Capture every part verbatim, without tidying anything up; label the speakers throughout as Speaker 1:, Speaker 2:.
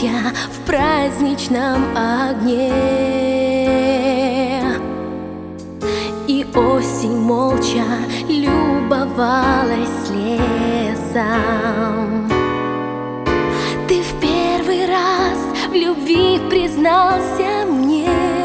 Speaker 1: листья в праздничном огне, и осень молча любовалась лесом. Ты в первый раз в любви признался мне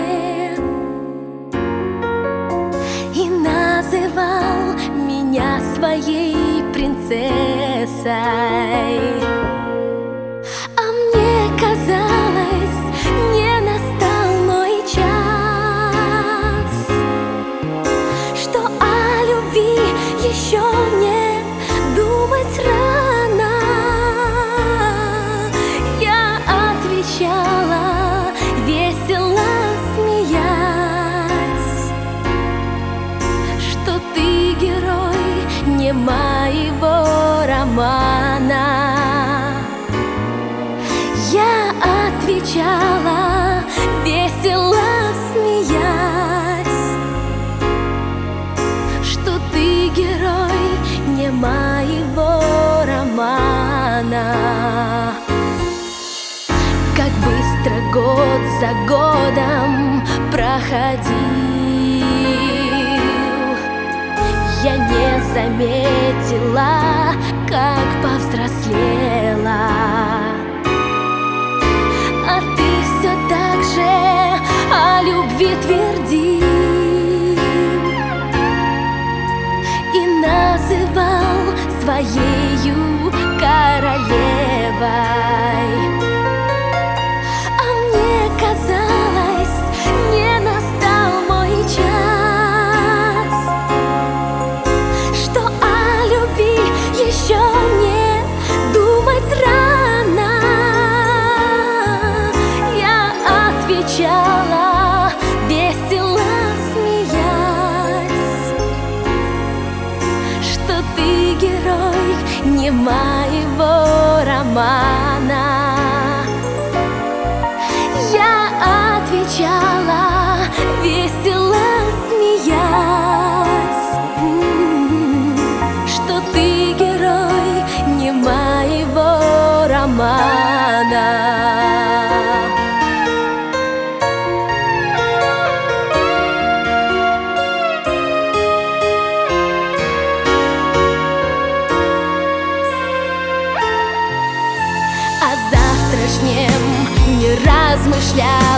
Speaker 1: и называл меня своей принцессой. А мне казалось, не настал мой час, что о любви еще мне думать рано. Я отвечала, весело смеясь, что ты герой не моего романа. Я отвечала, весело смеясь, что ты герой не моего романа. Как быстро год за годом проходил, я не заметила, как повзрослела. А ты все так же о любви твердил и называл своею королевой. А мне казалось, не настал мой час, что о любви еще мне думать рано. Я отвечала, весело смеясь, что ты герой не моего романа. Я отвечала, весело смеясь, что ты герой не моего романа. О завтрашнем не размышляла,